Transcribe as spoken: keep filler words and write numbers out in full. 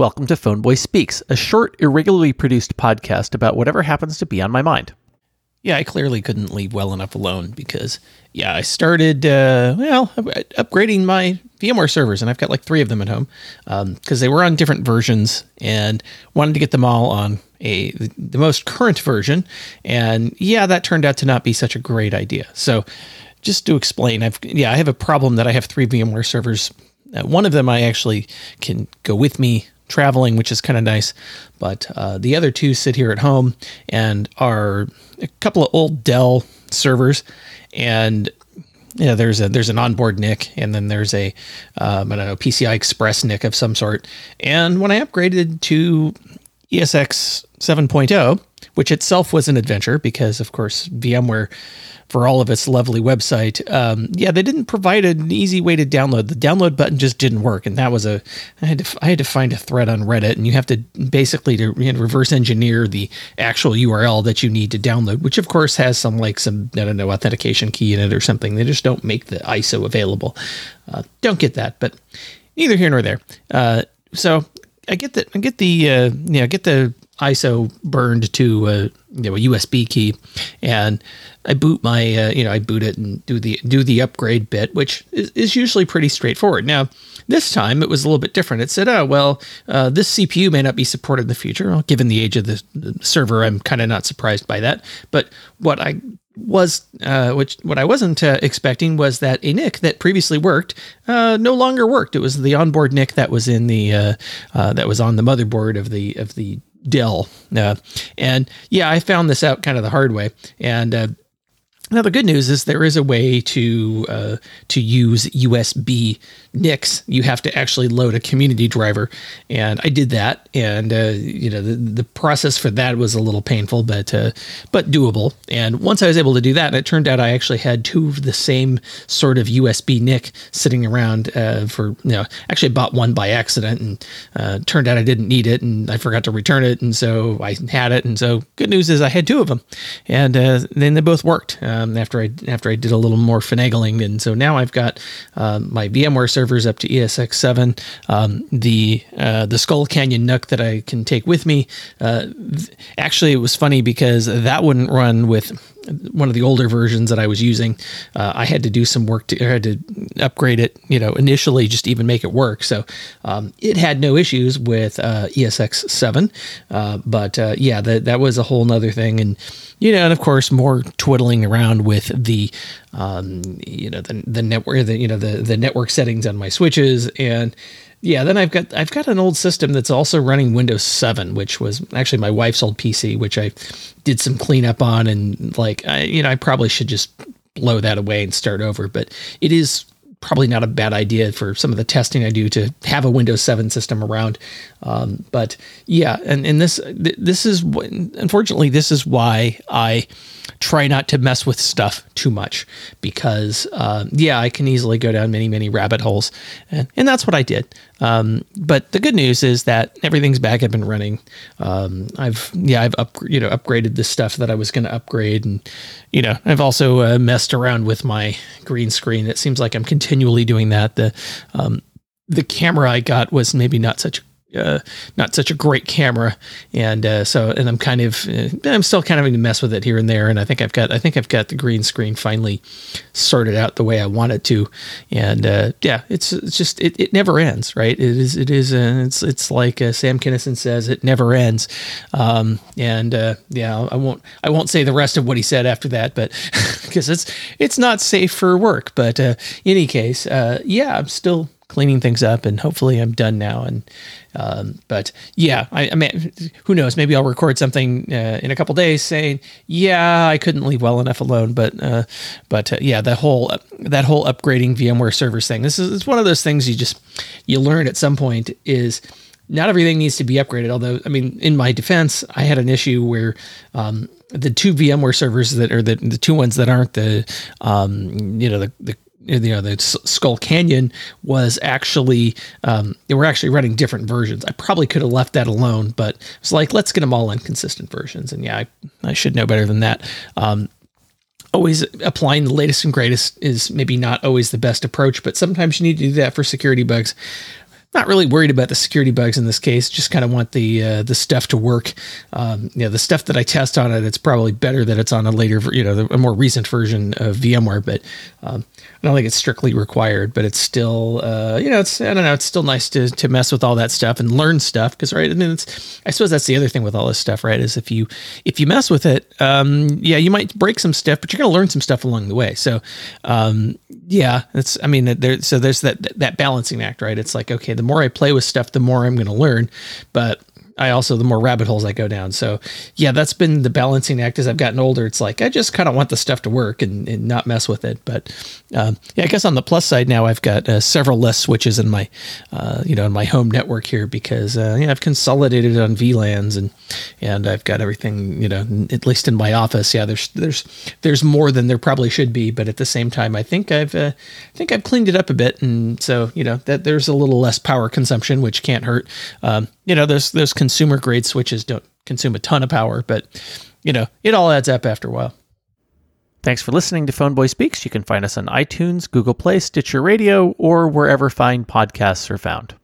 Welcome to Phoneboy Speaks, a short, irregularly produced podcast about whatever happens to be on my mind. Yeah, I clearly couldn't leave well enough alone because, yeah, I started, uh, well, upgrading my VMware servers, and I've got like three of them at home because um, they were on different versions and wanted to get them all on a the most current version. And yeah, that turned out to not be such a great idea. So just to explain, I've yeah, I have a problem that I have three VMware servers. Uh, one of them I actually can go with me traveling, which is kind of nice, but uh, the other two sit here at home and are a couple of old Dell servers, and you know, there's a there's an onboard N I C, and then there's a um, I don't know P C I Express N I C of some sort. And when I upgraded to E S X seven point oh, which itself was an adventure because, of course, VMware, for all of its lovely website, um, yeah, they didn't provide an easy way to download. The download button just didn't work, and that was a. I had to I had to find a thread on Reddit, and you have to basically to you know, reverse engineer the actual U R L that you need to download, which of course has some like some I don't know authentication key in it or something. They just don't make the I S O available. Uh, don't get that, but neither here nor there. Uh, so I get that I get the uh, you know get the I S O burned to uh, you know, a U S B key, and I boot my uh, you know I boot it and do the do the upgrade bit, which is, is usually pretty straightforward. Now this time it was a little bit different. It said, oh well, uh, this C P U may not be supported in the future. Well, given the age of the, the server, I'm kind of not surprised by that. But what I was uh, which what I wasn't uh, expecting was that a N I C that previously worked uh, no longer worked. It was the onboard N I C that was in the uh, uh, that was on the motherboard of the of the Dell. Uh, and yeah, I found this out kind of the hard way. And uh, now the good news is there is a way to uh, to use U S B N I Cs. You have to actually load a community driver, and I did that. And uh, you know the, the process for that was a little painful, but uh, but doable. And once I was able to do that, and it turned out I actually had two of the same sort of U S B N I C sitting around uh, for you know. Actually, I bought one by accident, and uh, turned out I didn't need it, and I forgot to return it, and so I had it. And so good news is I had two of them, and uh, then they both worked. Um, after I after I did a little more finagling, and so now I've got uh, my VMware servers up to E S X seven, um, the uh, the Skull Canyon N U C that I can take with me. Uh, th- actually, it was funny because that wouldn't run with one of the older versions that I was using. Uh, I had to do some work to I had to upgrade it, you know, initially just to even make it work. So um, it had no issues with uh, E S X seven, uh, but uh, yeah, that that was a whole nother thing. And you know, and of course, more twiddling around with the, um, you know, the the network, the you know, the the network settings on my switches, and yeah, then I've got I've got an old system that's also running Windows seven, which was actually my wife's old P C, which I did some cleanup on, and like I, you know, I probably should just blow that away and start over, but it is probably not a bad idea for some of the testing I do to have a Windows seven system around. Um, but yeah, and, and this, this is, unfortunately, this is why I try not to mess with stuff too much because, uh, yeah, I can easily go down many, many rabbit holes, and, and that's what I did. Um, but the good news is that everything's back up and running. Um, I've, yeah, I've up, you know, upgraded the stuff that I was going to upgrade. And, you know, I've also uh, messed around with my green screen. It seems like I'm continually doing that. The, um, the camera I got was maybe not such a Uh, not such a great camera, and uh, so and I'm kind of uh, I'm still kind of having to mess with it here and there, and I think I've got I think I've got the green screen finally sorted out the way I want it to, and uh, yeah, it's it's just it, it never ends, right? It is it is uh, it's it's like uh, Sam Kinison says, it never ends, um, and uh, yeah, I won't I won't say the rest of what he said after that, but because it's it's not safe for work, but uh, in any case, uh, yeah, I'm still cleaning things up, and hopefully I'm done now. And um, but yeah, I, I mean, who knows? Maybe I'll record something uh, in a couple days saying, yeah, I couldn't leave well enough alone. But uh, but uh, yeah, that whole that whole upgrading VMware servers thing. This is it's one of those things you just you learn at some point is not everything needs to be upgraded. Although, I mean, in my defense, I had an issue where um, the two VMware servers that are the the two ones that aren't the um, you know the the you know, the Skull Canyon was actually, um, they were actually running different versions. I probably could have left that alone, but it's like, let's get them all on consistent versions. And yeah, I, I should know better than that. Um, always applying the latest and greatest is maybe not always the best approach, but sometimes you need to do that for security bugs. not really worried about the security bugs in this case. Just kind of want the uh, the stuff to work. Um, you know, the stuff that I test on it, it's probably better that it's on a later, you know, a more recent version of VMware. But um, I don't think it's strictly required. But it's still, uh, you know, it's I don't know, it's still nice to to mess with all that stuff and learn stuff. Because right, I mean, it's I suppose that's the other thing with all this stuff, right? Is if you if you mess with it, um, yeah, you might break some stuff, but you're going to learn some stuff along the way. So um, yeah, it's I mean, there so there's that that balancing act, right? It's like, okay, the more I play with stuff, the more I'm going to learn, but I also, the more rabbit holes I go down. So yeah, that's been the balancing act as I've gotten older. It's like, I just kind of want the stuff to work and, and not mess with it. But um, yeah, I guess on the plus side now, I've got uh, several less switches in my, uh, you know, in my home network here because, uh, you know, I've consolidated on V LANs and, and I've got everything, you know, at least in my office. Yeah, there's, there's, there's more than there probably should be. But at the same time, I think I've, uh, I think I've cleaned it up a bit. And so, you know, that there's a little less power consumption, which can't hurt. Um, you know, there's, there's consumer grade switches don't consume a ton of power, but you know, it all adds up after a while. Thanks for listening to Phoneboy Speaks. You can find us on iTunes, Google Play, Stitcher Radio, or wherever fine podcasts are found.